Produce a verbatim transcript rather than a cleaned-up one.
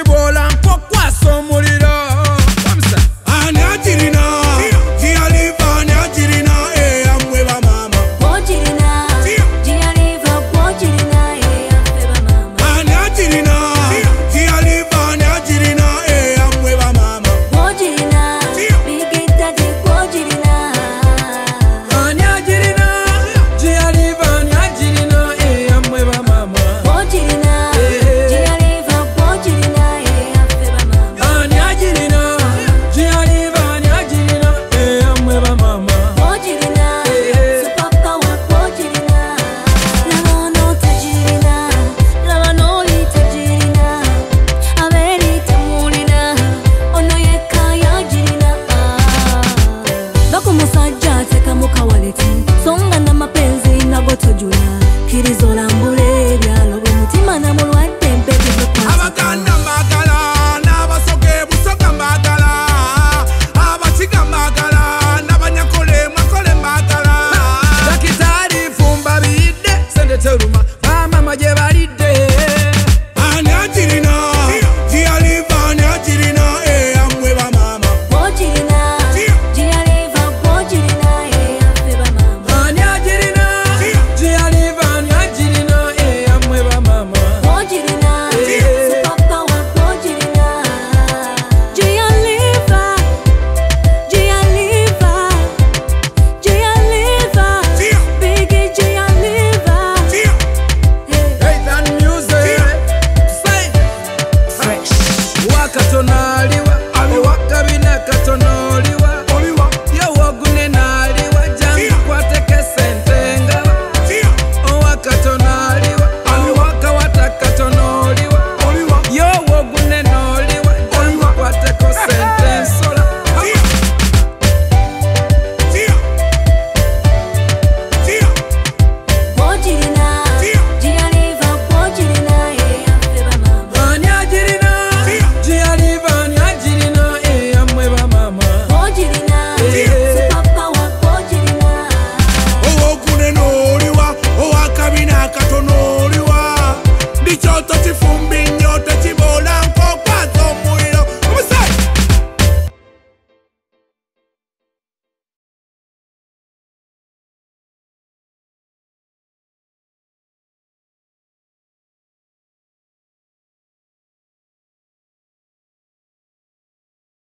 Chibola mpokwa somuliro. Ani ajirina, Gia Liva ani ajirina, eh amwe ba mama. Bojirina, Gia Liva bojirina, eh amwe ba mama. Ani ajirina, Gia Liva ani ajirina, eh amwe ba mama. Bojirina, Bigita de bojirina. Ani ajirina, Gia Liva ani ajirina, eh amwe ba mama. Bojirina, Gia Liva bojirina, eh amwe ba mama. Ani ajirina, Gia Liva ani ajirina, eh amwe ba mama. Bojirina, supaka wa bojirina. Lavono tajirina, lavano li tajirina. Averi tamulina, ono yeka yajirina. Bako musajja teka mukawaleti, songa na mapenzi na gotojula. Kirizola mbule byalo bumutima na mulwadde mpeke kwa. Abaganda mbagala, n'abasoke busoka mbagala. Abakiga mbagala, n'abanyakole mwakole mbagala. Dakitari fumba bidde, sende teruma, mama maje balidde. Ani ajirina, Gia Liva ani ajirina, eh amwe ba mama. Bojirina, Gia Liva bojirina, eh amwe ba mama. Ani ajirina, Gia Liva ani ajirina, eh amwe ba mama. Bojirina, supaka wa bojirina. Gia Liva, Gia Liva, Gia Liva, Biggie Gia Liva. Hey, that music, say, fresh, wakatonali.